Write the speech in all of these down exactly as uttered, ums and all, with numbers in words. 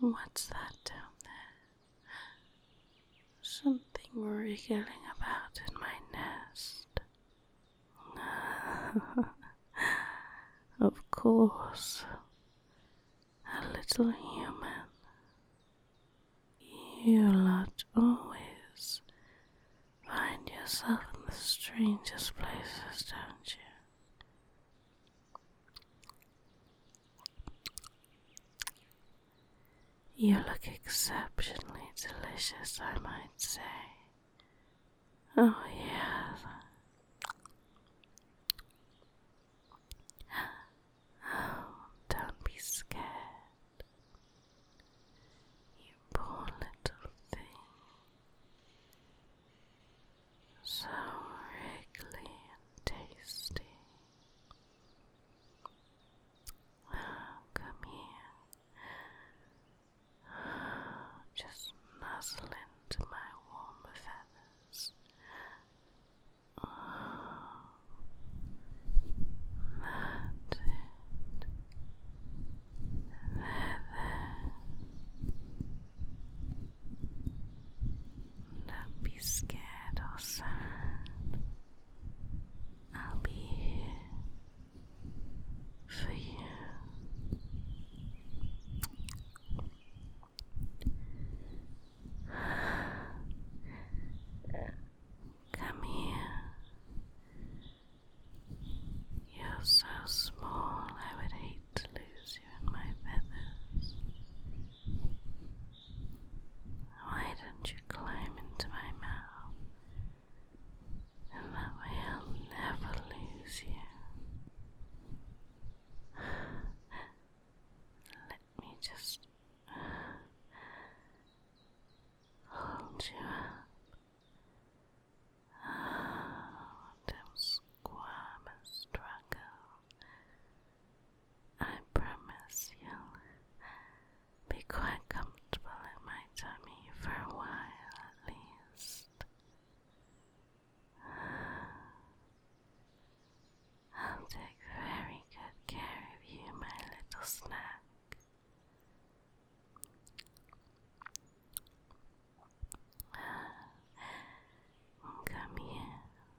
What's that down there? Something wriggling about in my nest. Of course, a little human. You lot always find yourself in the strangest places, don't you? You look exceptionally delicious, I might say. Oh, yes. Oh, don't be scared. You poor little thing. So wriggly and tasty. Oh, come here. Just nuzzle into my warm feathers. Oh, that's it. There, there. Don't be scared or sad. I'll be here for you. Come here. You're so small, I would hate to lose you in my feathers. Why don't you climb into my mouth? And that way I'll never lose you. Let me just hold you up. Oh, don't squirm and struggle. I promise you'll be quite comfortable in my tummy for a while at least. I'll take very good care of you, my little snack. Come here.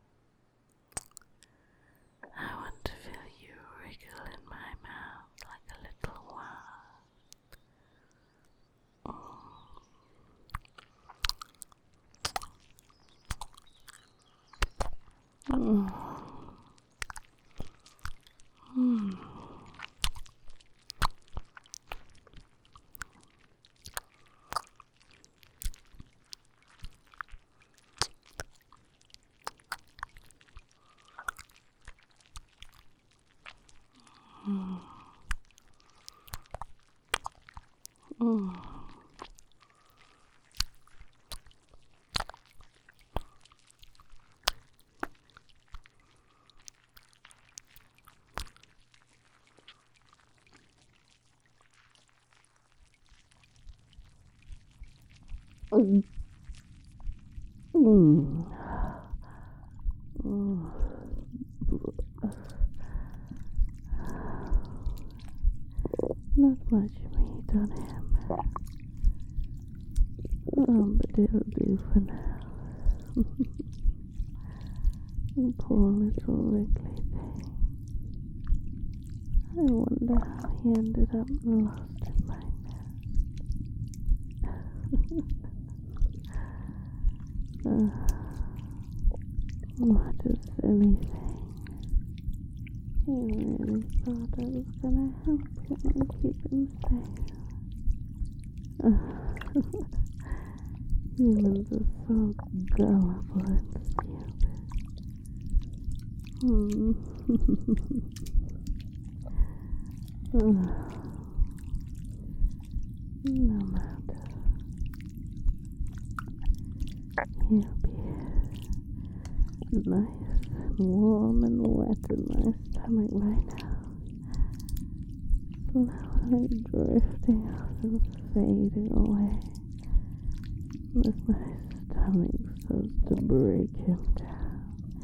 I want to feel you wriggle in my mouth like a little worm. Mm. Mm. Mm. Mm. Mm. Mm. Mm. Not much meat on him. Um, but it'll do for now. Poor little wriggly thing. I wonder how he ended up lost in my nest. uh, what a silly thing. He really thought I was gonna help him and keep him safe. Humans are so gullible and stupid. Hmm. No matter. He'll be nice and warm and wet in my stomach right now. Slowly drifting off and fading away as my stomach starts to break him down.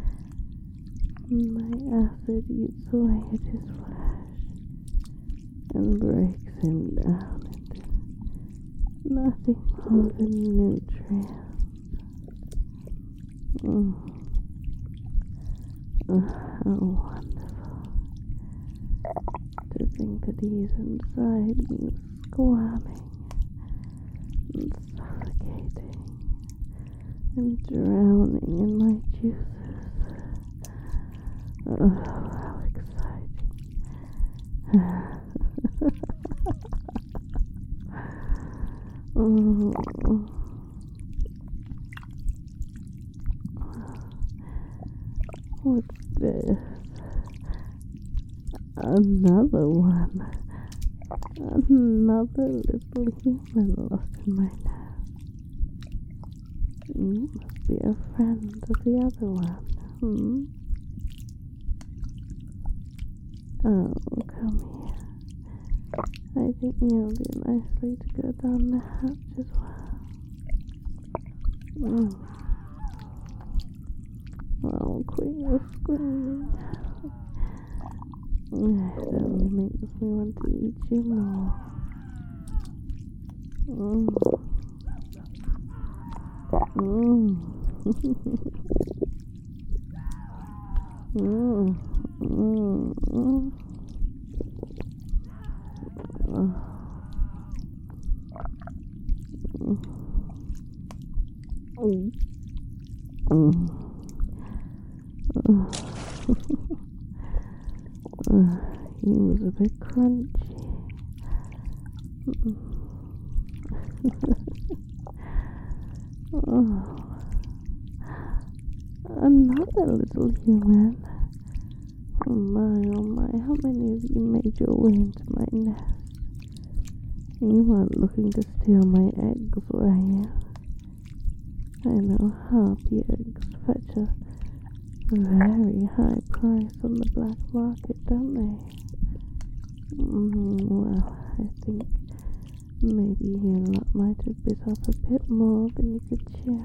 My acid eats away at his flesh and breaks him down into Nothing more than nutrients. Mm. Oh, how wonderful to think that he's inside me, squirming and suffocating and drowning in my juices. Oh, how exciting. Oh. What's this? Another one. Another little human lost in my nest. You must be a friend of the other one, hmm? Oh, come here. I think you'll do nicely to go down the hatch as well. Mm. Oh, quit your screaming. It only makes me want to eat you more. Mm. Mm. mm. Mm. Mm. Mm. Uh, he was a bit crunchy. Oh, another little human. Oh my, oh my, how many of you made your way into my nest? You weren't looking to steal my eggs, were you? I know harpy eggs fetch a very high price on the black market, don't they? Mm, well, I think maybe you lot might have bit off a bit more than you could chew.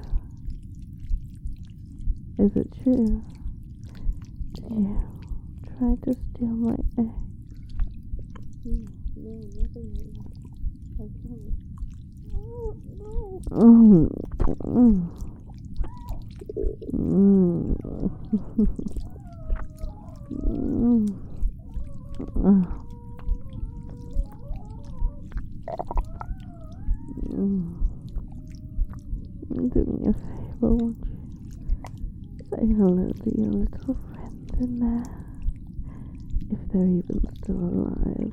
Is it true? Did you try to steal my eggs? Mm, no, nothing like that. I promise. Mm, mm. Mm. mm. Uh. Mm. Do me a favor, won't you? Say hello to your little friend in there, if they're even still alive.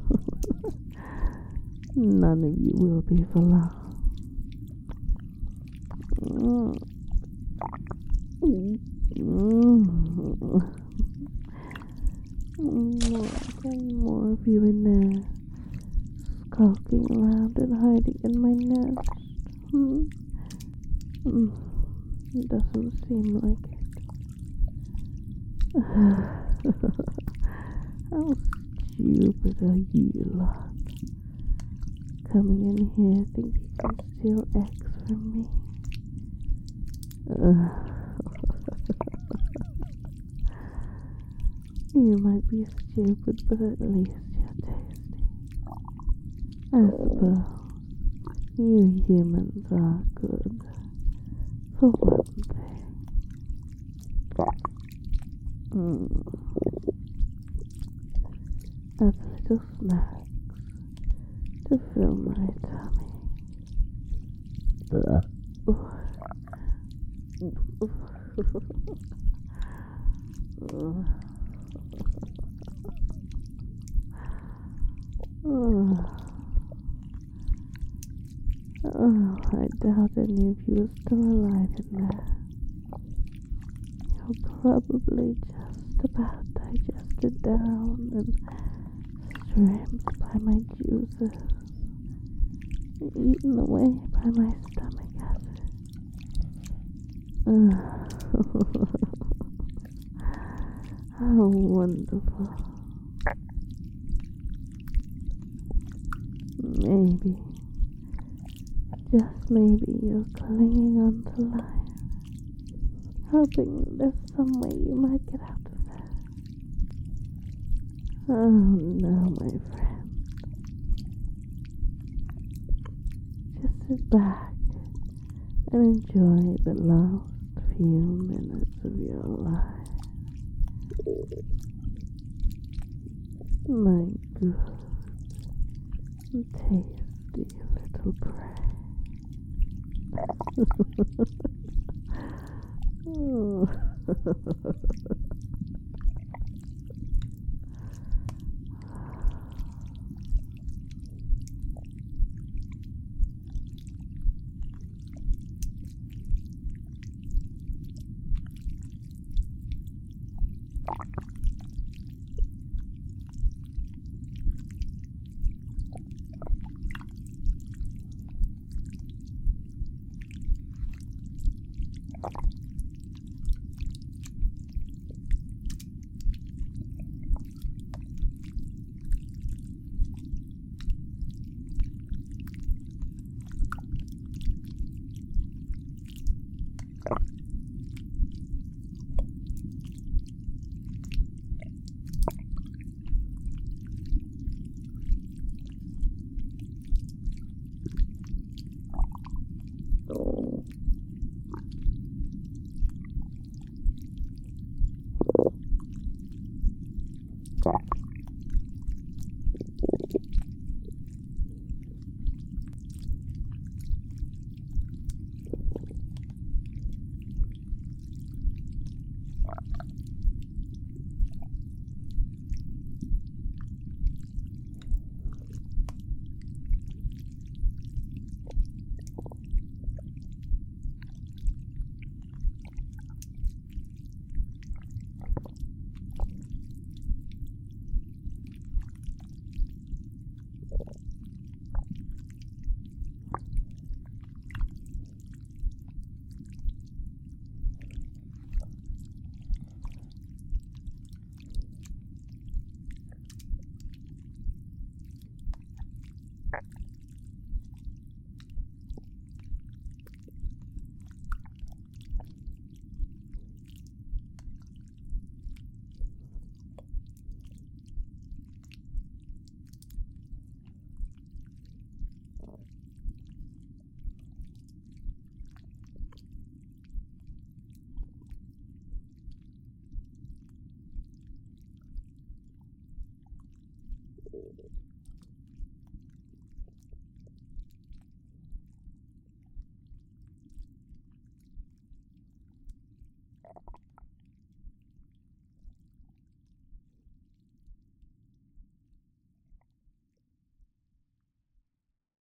None of you will be for long. Mm. Mm. Mm. More of you in there, skulking around and hiding in my nest. Hmm? Mm. It doesn't seem like it. How stupid are you lot? Coming in here thinking you can steal eggs from me. Uh. You might be stupid, but at least you're tasty. I suppose you humans are good, for one thing. Mm. As little snacks to fill my tummy. Uh. Oh. Oh, I doubt any of you are still alive in there. You're probably just about digested down and stripped by my juices, eaten away by my stomach acid. Oh. How wonderful. Maybe, just maybe you're clinging on to life, hoping there's some way you might get out of there. Oh no, my friend. sit back and enjoy the last few minutes of your life. My good, tasty little prey. Oh. Oh.